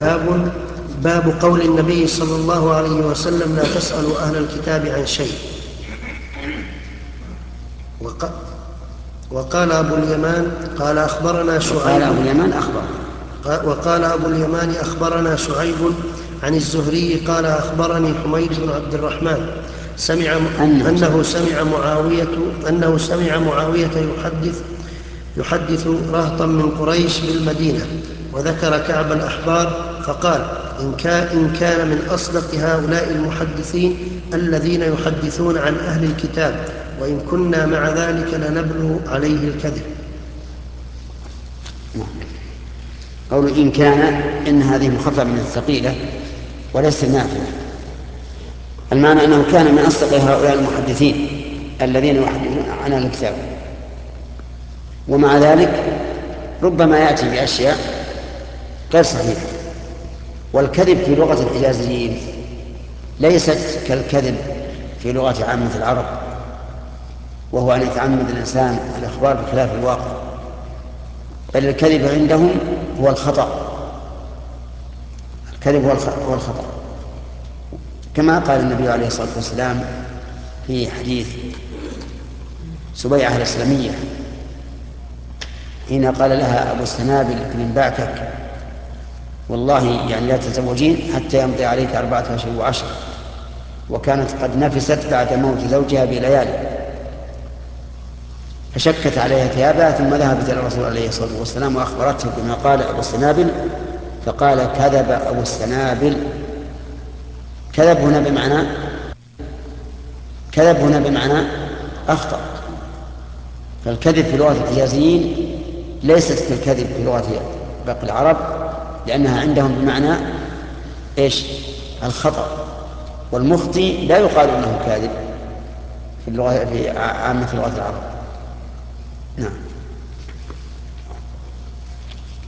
باب باب قول النبي صلى الله عليه وسلم: لا تسألوا أهل الكتاب عن شيء. وق- وقال أبو اليمان قال أخبرنا شعيب. وقال أبو اليمان أخبرنا شعيب عن الزهري قال أخبرني حميد بن عبد الرحمن أنه سمع معاوية يحدث رهطا من قريش بالمدينة، وذكر كعب الأحبار فقال: إن كان من أصدق هؤلاء المحدثين الذين يحدثون عن أهل الكتاب، وإن كنا مع ذلك لنبلو عليه الكذب. قول إن كان، إن هذه مخففة من الثقيلة وليس نافلة. المعنى أنه كان من أصدق هؤلاء المحدثين الذين يحدثون عن أهل الكتاب، ومع ذلك ربما يأتي بأشياء غير صحيحة. والكذب في لغة الحجازيين ليست كالكذب في لغة عامة العرب، وهو أن يتعمد الإنسان الإخبار بخلاف الواقع، بل الكذب عندهم هو الخطأ. الكذب هو الخطأ، كما قال النبي عليه الصلاة والسلام في حديث سبيعة الإسلامية حين قال لها أبو السنابل: من بعثك والله يعني لا تزوجين حتى يمضي عليك 4 أشهر و10، وكانت قد نفست بعد موت زوجها بليالي، فشكت عليها ثيابها ثم ذهبت إلى الرسول عليه الصلاة والسلام وأخبرته بما قال أبو السنابل، فقال: كذب أبو السنابل. كذب هنا بمعنى أخطأ. فالكذب في لغة الحجازيين ليست كالكذب في لغة باقي العرب، لأنها عندهم بمعنى إيش؟ الخطأ. والمخطئ لا يقال انه كاذب في عامة لغة العرب. نعم.